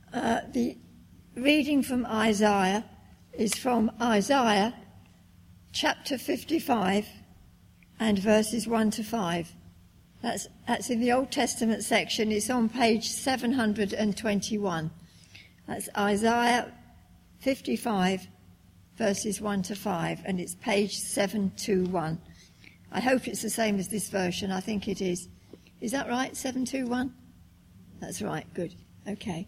The reading from Isaiah is from Isaiah chapter 55 and verses 1 to 5. That's in the Old Testament section. It's on page 721. That's Isaiah 55 verses 1 to 5, and it's page 721. I hope it's the same as this version. I think it is. Is that right, 721? That's right, good. Okay.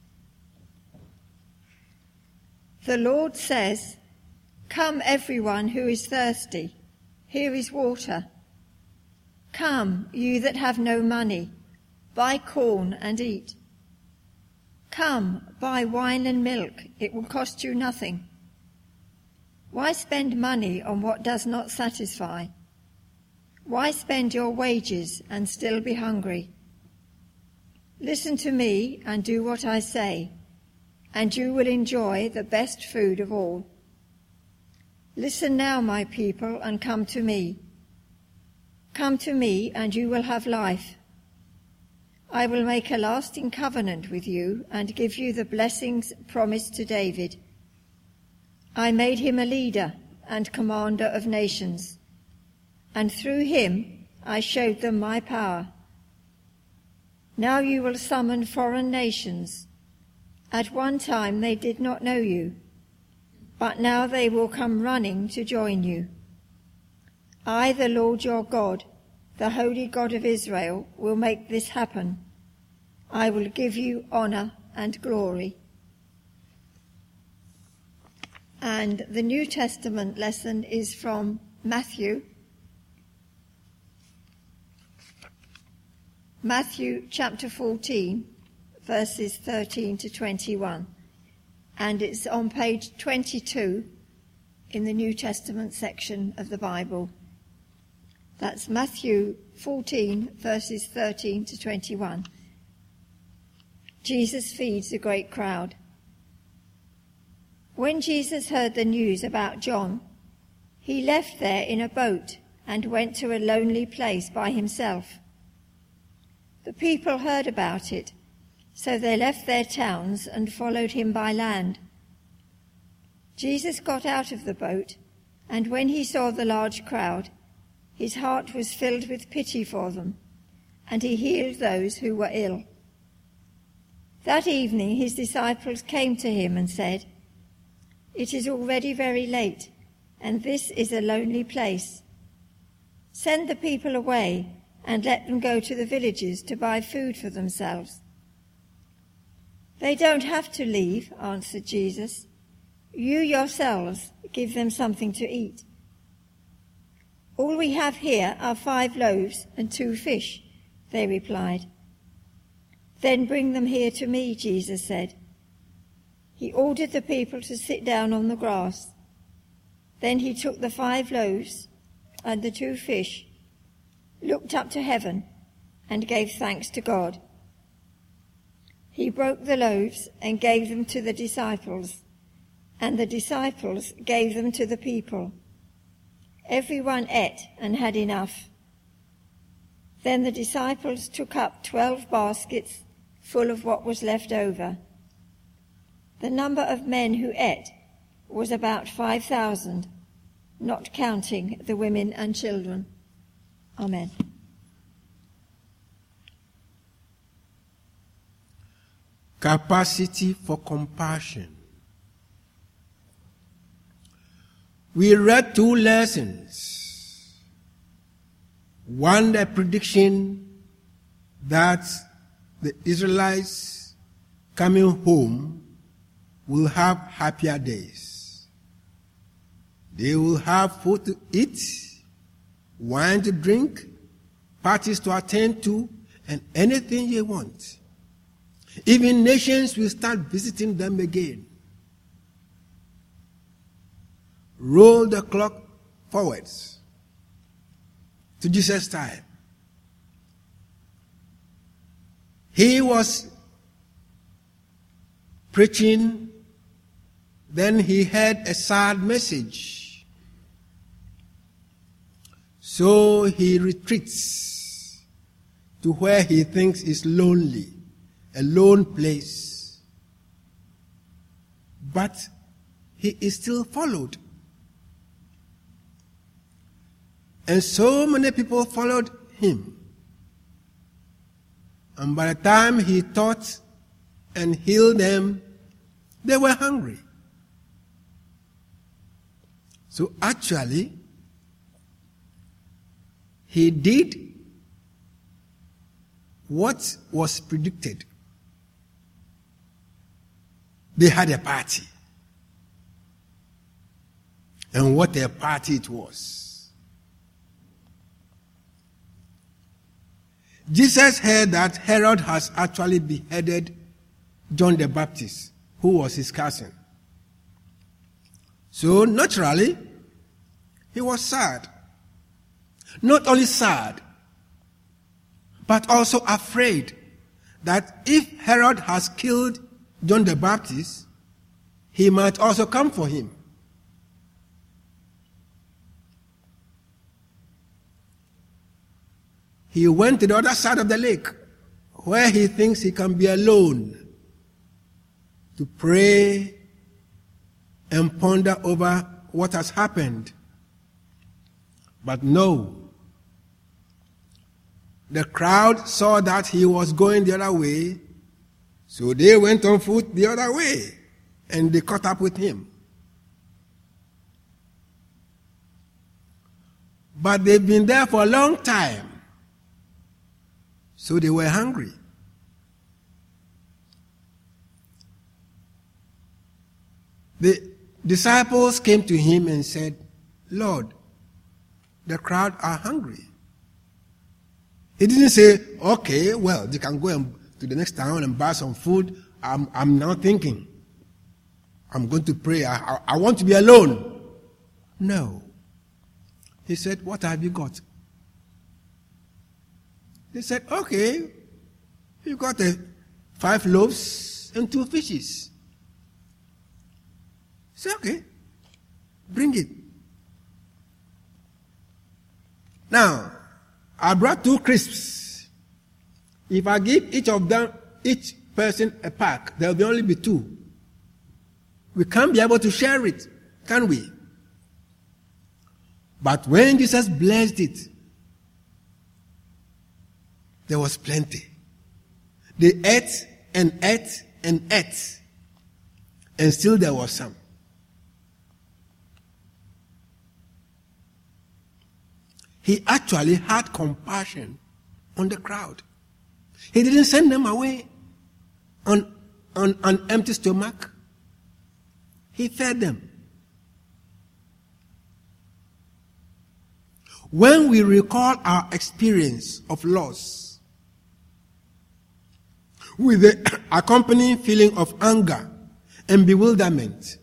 The Lord says, "Come, everyone who is thirsty. Here is water. Come, you that have no money, buy corn and eat. Come, buy wine and milk. It will cost you nothing. Why spend money on what does not satisfy? Why spend your wages and still be hungry? Listen to me and do what I say, and you will enjoy the best food of all. Listen now, my people, and come to me. Come to me, and you will have life. I will make a lasting covenant with you and give you the blessings promised to David. I made him a leader and commander of nations, and through him I showed them my power. Now you will summon foreign nations. At one time they did not know you, but now they will come running to join you. I, the Lord your God, the Holy God of Israel, will make this happen. I will give you honor and glory." And the New Testament lesson is from Matthew chapter 14, verses 13 to 21. And it's on page 22 in the New Testament section of the Bible. That's Matthew 14, verses 13 to 21. Jesus feeds a great crowd. When Jesus heard the news about John, he left there in a boat and went to a lonely place by himself. The people heard about it, so they left their towns and followed him by land. Jesus got out of the boat, and when he saw the large crowd, his heart was filled with pity for them, and he healed those who were ill. That evening his disciples came to him and said, "It is already very late, and this is a lonely place. Send the people away and let them go to the villages to buy food for themselves." "They don't have to leave," answered Jesus. "You yourselves give them something to eat." "All we have here are 5 loaves and 2 fish," they replied. "Then bring them here to me," Jesus said. He ordered the people to sit down on the grass. Then he took the 5 loaves and the 2 fish, looked up to heaven, and gave thanks to God. He broke the loaves and gave them to the disciples, and the disciples gave them to the people. Everyone ate and had enough. Then the disciples took up 12 baskets full of what was left over. The number of men who ate was about 5,000, not counting the women and children. Amen. Capacity for compassion. We read 2 lessons. One, the prediction that the Israelites coming home will have happier days. They will have food to eat, wine to drink, parties to attend to, and anything they want. Even nations will start visiting them again. Roll the clock forwards to Jesus' time. He was preaching, then he heard a sad message. So he retreats to where he thinks is lonely, a lone place, but he is still followed. And so many people followed him. And by the time he taught and healed them, they were hungry. So actually, he did what was predicted. They had a party. And what a party it was. Jesus heard that Herod has actually beheaded John the Baptist, who was his cousin. So naturally, he was sad. Not only sad, but also afraid that if Herod has killed John the Baptist, he might also come for him. He went to the other side of the lake, where he thinks he can be alone, to pray and ponder over what has happened. But no. The crowd saw that he was going the other way, so they went on foot the other way, and they caught up with him. But they've been there for a long time, so they were hungry. The disciples came to him and said, "Lord, the crowd are hungry." He didn't say, "Okay, well, they can go to the next town and buy some food. I'm now thinking, I'm going to pray. I want to be alone." No. He said, "What have you got?" They said, "Okay, you got 5 loaves and 2 fishes. He said, "Okay, bring it." Now, I brought 2 crisps. If I give each person a pack, there will only be 2. We can't be able to share it, can we? But when Jesus blessed it, there was plenty. They ate and ate and ate, and still there was some. He actually had compassion on the crowd. He didn't send them away on an empty stomach. He fed them. When we recall our experience of loss, with the accompanying feeling of anger and bewilderment,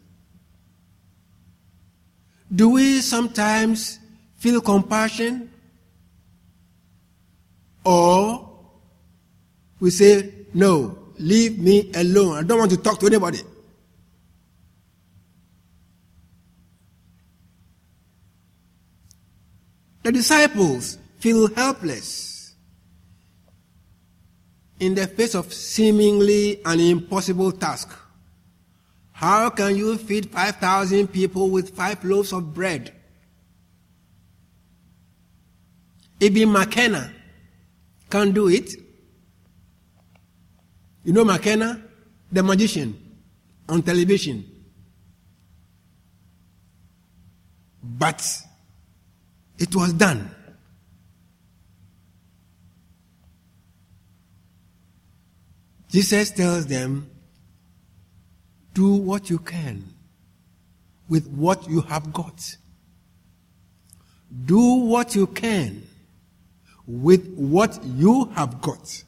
do we sometimes feel compassion? Or we say, "No, leave me alone. I don't want to talk to anybody." The disciples feel helpless in the face of seemingly an impossible task. How can you feed 5,000 people with 5 loaves of bread? Ibn McKenna can't do it. You know McKenna, the magician on television. But it was done. Jesus tells them, "Do what you can with what you have got. Do what you can with what you have got."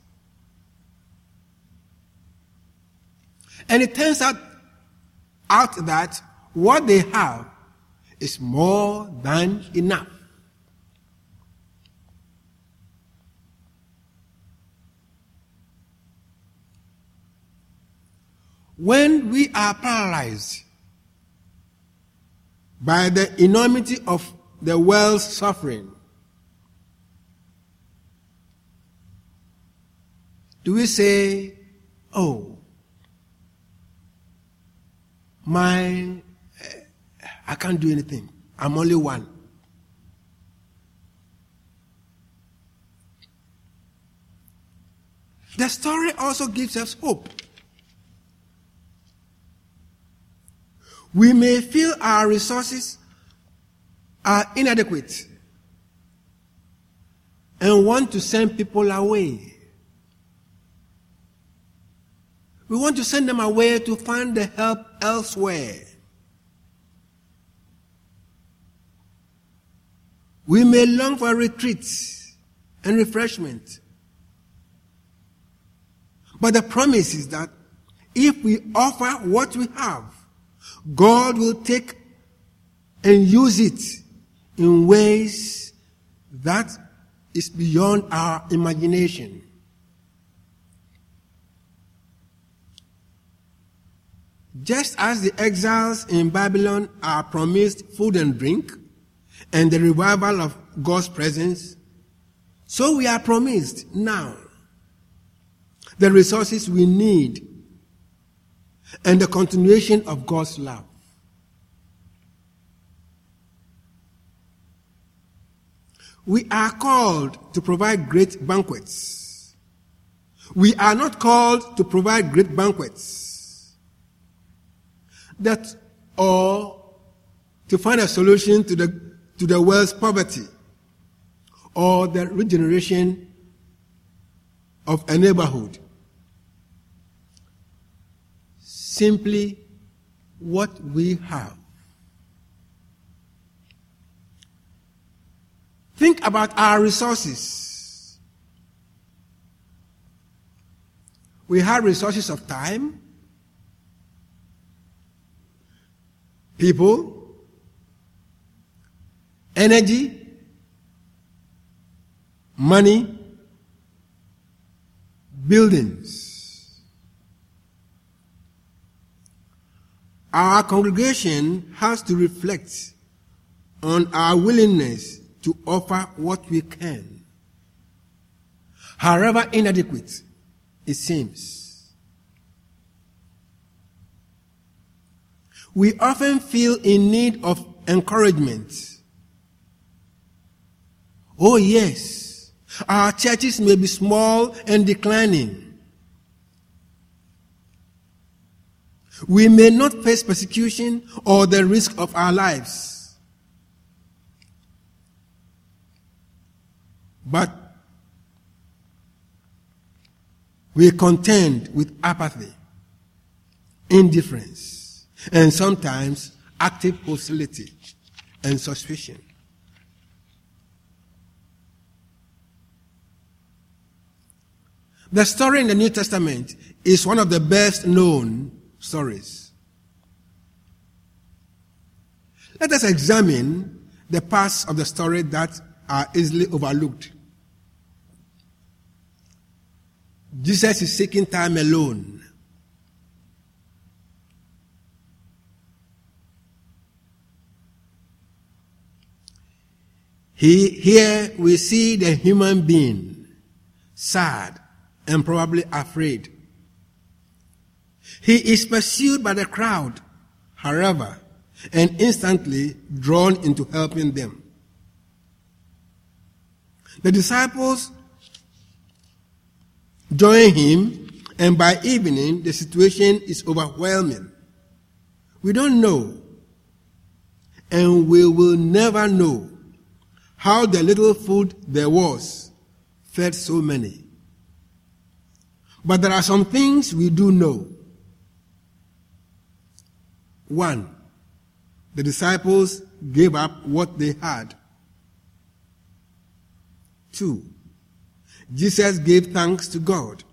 And it turns out that what they have is more than enough. When we are paralyzed by the enormity of the world's suffering, do we say, "Oh, I can't do anything. I'm only one. The story also gives us hope. We may feel our resources are inadequate and want to send people away. We want to send them away to find the help elsewhere. We may long for retreats and refreshment. But the promise is that if we offer what we have, God will take and use it in ways that is beyond our imagination. Just as the exiles in Babylon are promised food and drink and the revival of God's presence, so we are promised now the resources we need and the continuation of God's love. We are called to provide great banquets. We are not called to provide great banquets or to find a solution to the world's poverty or the regeneration of a neighborhood. Simply what we have. Think about our resources. We have resources of time, people, energy, money, buildings. Our congregation has to reflect on our willingness to offer what we can, however inadequate it seems. We often feel in need of encouragement. Oh yes, our churches may be small and declining. We may not face persecution or the risk of our lives. But we contend with apathy, indifference, and sometimes active hostility and suspicion. The story in the New Testament is one of the best known stories. Let us examine the parts of the story that are easily overlooked. Jesus is seeking time alone. Here we see the human being, sad and probably afraid. He is pursued by the crowd, however, and instantly drawn into helping them. The disciples join him, and by evening, the situation is overwhelming. We don't know, and we will never know, how the little food there was fed so many. But there are some things we do know. 1, the disciples gave up what they had. 2, Jesus gave thanks to God.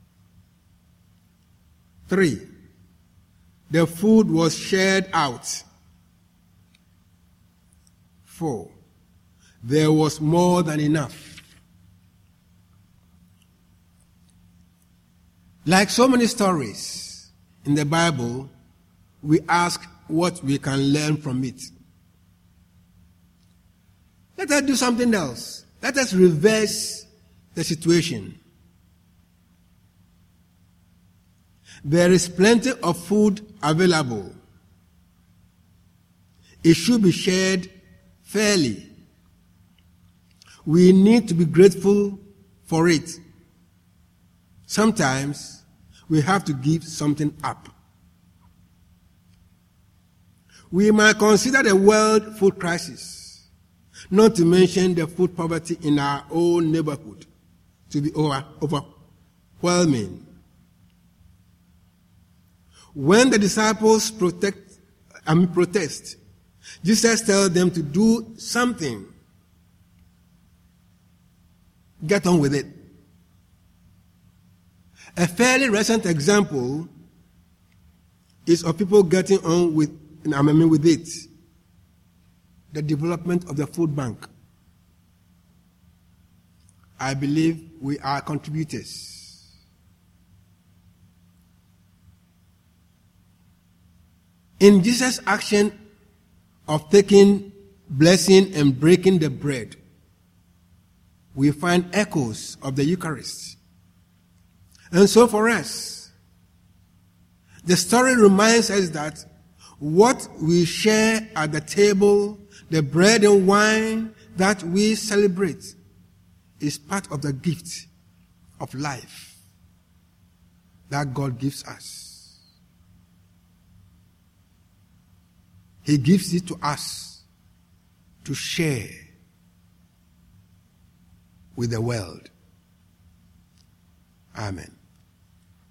3, the food was shared out. 4, there was more than enough. Like so many stories in the Bible, we ask what we can learn from it. Let us do something else. Let us reverse the situation. There is plenty of food available, it should be shared fairly. We need to be grateful for it. Sometimes we have to give something up. We might consider the world food crisis, not to mention the food poverty in our own neighborhood, to be overwhelming. When the disciples protest, Jesus tells them to do something. Get on with it. A fairly recent example is of people getting on with it. The development of the food bank. I believe we are contributors. In Jesus' action of taking, blessing, and breaking the bread, we find echoes of the Eucharist. And so for us, the story reminds us that what we share at the table, the bread and wine that we celebrate, is part of the gift of life that God gives us. He gives it to us to share with the world. Amen.